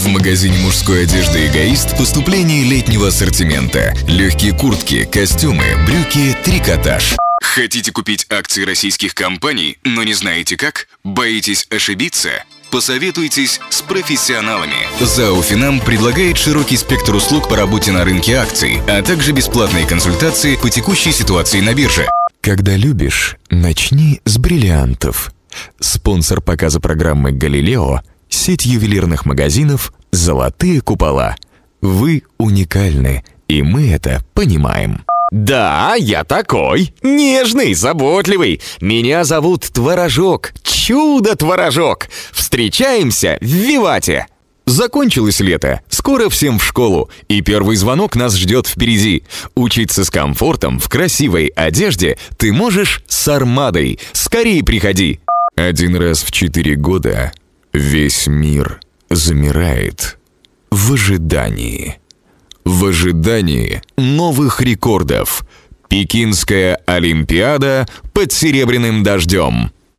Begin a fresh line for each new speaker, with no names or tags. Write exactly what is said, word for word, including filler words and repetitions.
магазине мужской одежды «Эгоист» поступление летнего ассортимента. Легкие куртки, костюмы, брюки, трикотаж. Хотите купить акции российских компаний, но не знаете как? Боитесь ошибиться? Посоветуйтесь с профессионалами. ЗАО «Финам» предлагает широкий спектр услуг по работе на рынке акций, а также бесплатные консультации по текущей ситуации на бирже. Когда любишь, начни с бриллиантов. Спонсор показа программы «Галилео» — сеть ювелирных магазинов «Золотые купола». Вы уникальны, и мы это понимаем.
Да, я такой. Нежный, заботливый. Меня зовут Творожок. Чудо-творожок. Встречаемся в Вивате.
Закончилось лето, скоро всем в школу, и первый звонок нас ждет впереди. Учиться с комфортом в красивой одежде ты можешь с Армадой. Скорее приходи. Один раз в четыре года весь мир замирает в ожидании. В ожидании новых рекордов. Пекинская Олимпиада под серебряным дождем.